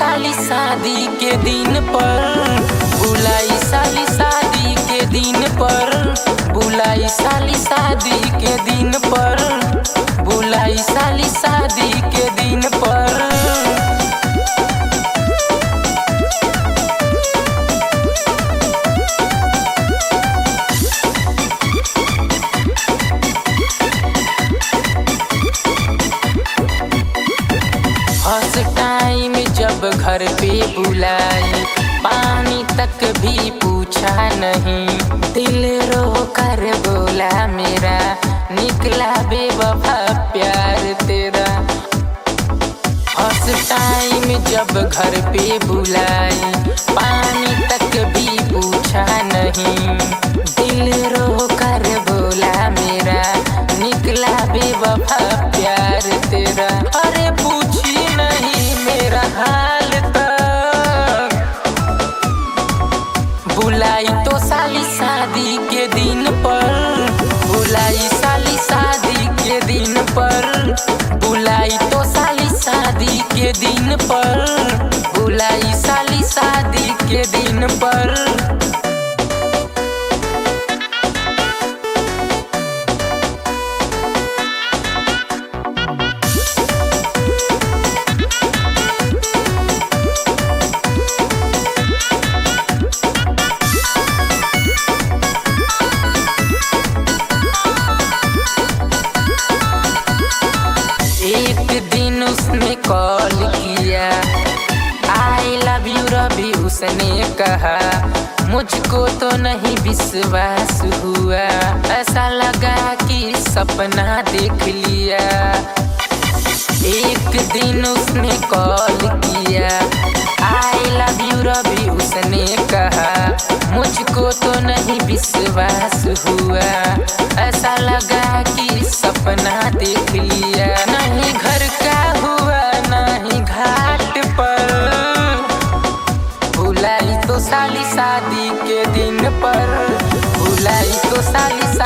साली शादी के दिन पर, बुलाई साली शादी के दिन पर, बुलाई साली शादी के दिन पर, बुलाई साली शादी के दिन पर। फर्स्ट टाइम जब घर पे बुलाई, पानी तक भी पूछा नहीं, दिल रो कर बोला मेरा, निकला बेवफा प्यार तेरा। फर्स्ट टाइम जब घर पे बुलाई, पानी तक भी पूछा नहीं, दिल रो कर बोला मेरा, निकला बेवफा प्यार तेरा। अरे पूछी नहीं मेरा हाल तक, बुलाई तो साली शादी के दिन पर, बुलाई साली शादी के दिन पर, बुलाई तो साली शादी के दिन पर, बुलाई साली शादी के दिन पर। एक दिन उसने कॉल किया, आई लव यू रवि उसने कहा, मुझको तो नहीं विश्वास हुआ, ऐसा लगा कि सपना देख लिया। एक दिन उसने कॉल किया, आई लव यू रवि उसने कहा, मुझको तो नहीं विश्वास हुआ, ऐसा लगा कि सपना देख लिया। नहीं घर का हुआ नहीं घाट पर, बुलाई तो साली शादी के दिन पर, बुलाई तो साली